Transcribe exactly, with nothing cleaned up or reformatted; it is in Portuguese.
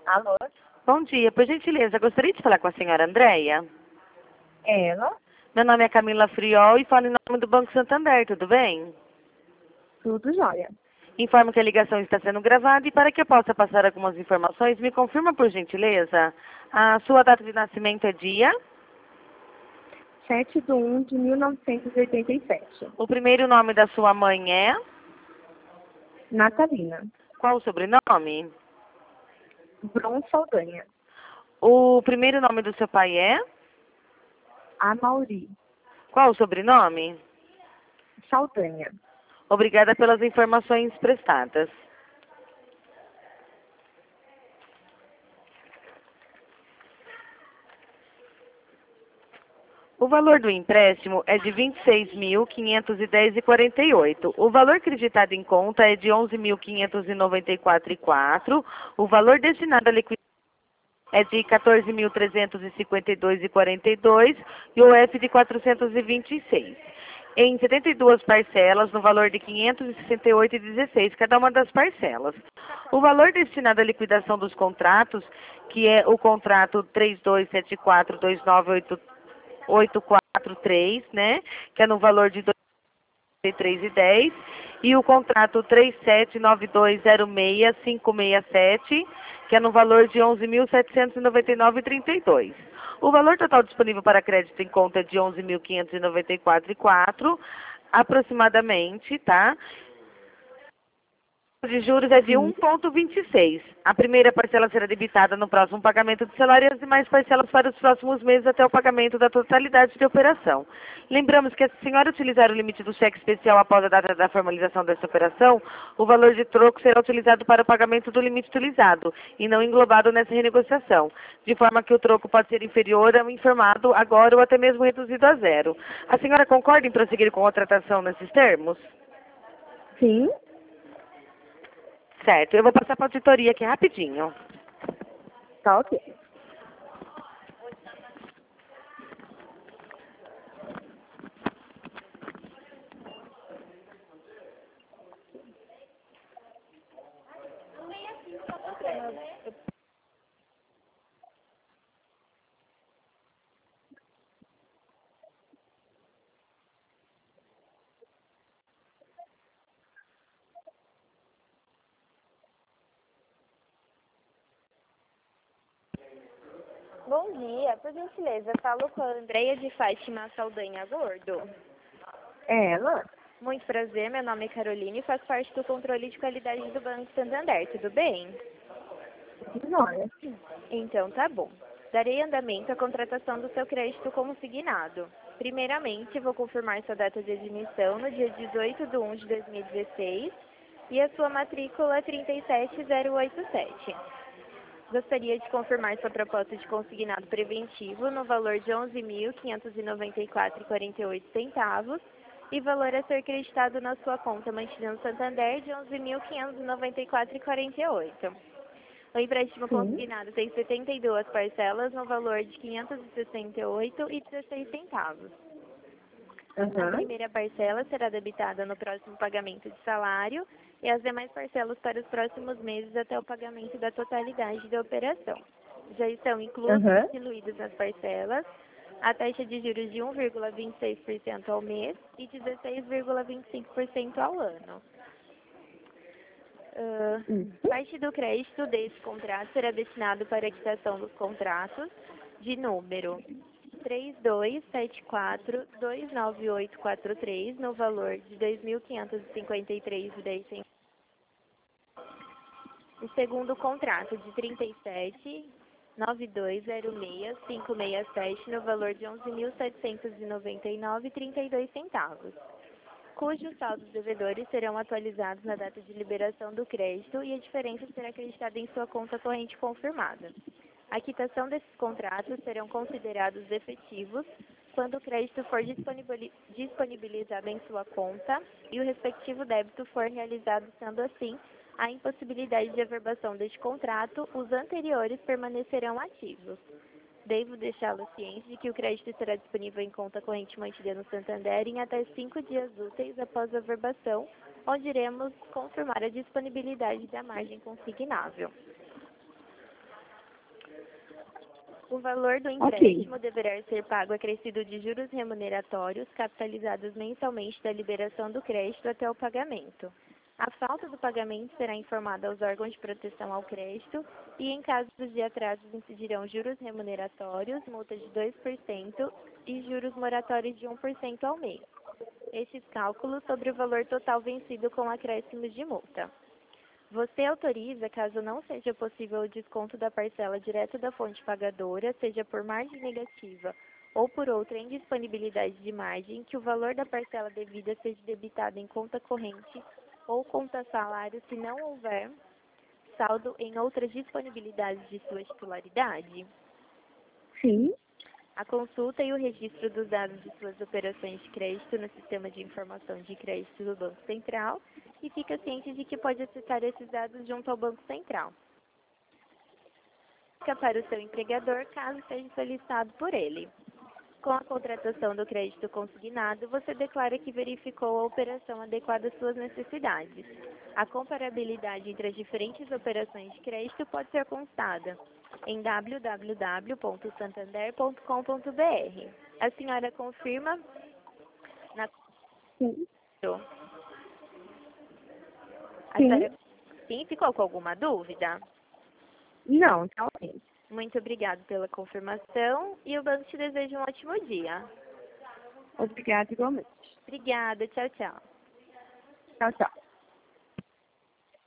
Alô? Bom dia, por gentileza, gostaria de falar com a senhora Andréia. Ela? Meu nome é Camila Friol e falo em nome do Banco Santander, tudo bem? Tudo jóia. Informo que a ligação está sendo gravada e para que eu possa passar algumas informações, me confirma por gentileza, a sua data de nascimento é dia, sete de um de mil novecentos e oitenta e sete. o primeiro nome da sua mãe é, Natalina. qual o sobrenome? Bron Saldanha. O primeiro nome do seu pai é, Amauri. qual o sobrenome? Saldanha. Obrigada pelas informações prestadas. O valor do empréstimo é de vinte e seis mil, quinhentos e dez reais e quarenta e oito centavos. O valor creditado em conta é de onze mil, quinhentos e noventa e quatro reais e quatro centavos. O valor destinado à liquidação é de quatorze mil, trezentos e cinquenta e dois reais e quarenta e dois centavos e o F de quatrocentos e vinte e seis. Em setenta e duas parcelas, no valor de quinhentos e sessenta e oito reais e dezesseis centavos cada uma das parcelas. O valor destinado à liquidação dos contratos, que é o contrato três dois sete quatro dois nove oito oito quatro três, né, que é no valor de dois mil e três reais e dez centavos, e o contrato três sete nove dois zero seis cinco seis sete, que é no valor de onze mil, setecentos e noventa e nove reais e trinta e dois centavos. O valor total disponível para crédito em conta é de onze mil, quinhentos e noventa e quatro reais e quatro centavos, aproximadamente, tá? O de juros é de Sim. um vírgula vinte e seis. A primeira parcela será debitada no próximo pagamento do salário e as demais parcelas para os próximos meses até o pagamento da totalidade de operação. Lembramos que se a senhora utilizar o limite do cheque especial após a data da formalização dessa operação, o valor de troco será utilizado para o pagamento do limite utilizado e não englobado nessa renegociação, de forma que o troco pode ser inferior ao informado agora ou até mesmo reduzido a zero. A senhora concorda em prosseguir com a tratação nesses termos? Sim. Certo, eu vou passar para a auditoria aqui rapidinho. Tá ok. Bom dia, por gentileza, falo com a Andréia de Fátima Saldanha Gordo. Ela? Muito prazer, meu nome é Caroline e faço parte do controle de qualidade do Banco Santander, tudo bem? Tudo jóia. Então tá bom. Darei andamento à contratação do seu crédito consignado. Primeiramente, vou confirmar sua data de admissão no dia dezoito de um de dois mil e dezesseis e a sua matrícula trinta e sete zero oito sete. Gostaria de confirmar sua proposta de consignado preventivo no valor de onze mil, quinhentos e noventa e quatro reais e quarenta e oito centavos e valor a ser creditado na sua conta mantida no Santander de onze mil, quinhentos e noventa e quatro reais e quarenta e oito centavos. O empréstimo Sim. consignado tem setenta e duas parcelas no valor de quinhentos e sessenta e oito reais e dezesseis centavos. A Aham. primeira parcela será debitada no próximo pagamento de salário e as demais parcelas para os próximos meses até o pagamento da totalidade da operação. Já estão inclusos Aham. e diluídos nas parcelas a taxa de juros de um vírgula vinte e seis por cento ao mês e dezesseis vírgula vinte e cinco por cento ao ano. Uh, Isso. parte do crédito desse contrato será destinado para a quitação dos contratos de número três dois sete quatro dois nove oito quatro três no valor de dois mil quinhentos e cinquenta e três reais e dez centavos. O segundo contrato de trinta e sete nove dois zero seis cinco seis sete no valor de onze mil setecentos e noventa e nove reais e trinta e dois centavos, cujos saldos devedores serão atualizados na data de liberação do crédito e a diferença será acreditada em sua conta corrente confirmada. A quitação desses contratos serão considerados efetivos quando o crédito for disponibilizado em sua conta e o respectivo débito for realizado, sendo assim, a impossibilidade de averbação deste contrato, os anteriores permanecerão ativos. Devo deixá-lo ciente de que o crédito estará disponível em conta corrente mantida no Santander em até cinco dias úteis após a averbação, onde iremos confirmar a disponibilidade da margem consignável. O valor do empréstimo deverá ser pago acrescido de juros remuneratórios capitalizados mensalmente da liberação do crédito até o pagamento. A falta do pagamento será informada aos órgãos de proteção ao crédito e, em casos de atrasos, incidirão juros remuneratórios, multa de dois por cento e juros moratórios de um por cento ao mês. Estes cálculos sobre o valor total vencido com acréscimos de multa. Você autoriza, caso não seja possível o desconto da parcela direto da fonte pagadora, seja por margem negativa ou por outra indisponibilidade de margem, que o valor da parcela devida seja debitado em conta corrente ou conta salário se não houver saldo em outras disponibilidades de sua titularidade? Sim. A consulta e o registro dos dados de suas operações de crédito no Sistema de Informação de Crédito do Banco Central e fica ciente de que pode acessar esses dados junto ao Banco Central. Fica para o seu empregador, caso seja solicitado por ele. Com a contratação do crédito consignado, você declara que verificou a operação adequada às suas necessidades. A comparabilidade entre as diferentes operações de crédito pode ser constada em w w w ponto santander ponto com ponto b r. A senhora confirma? Na... Sim. A Sim. senhora... Sim, ficou com alguma dúvida? Não, tá ok. Muito obrigada pela confirmação e o banco te deseja um ótimo dia. Obrigada igualmente. Obrigada, tchau, tchau. Tchau, tchau.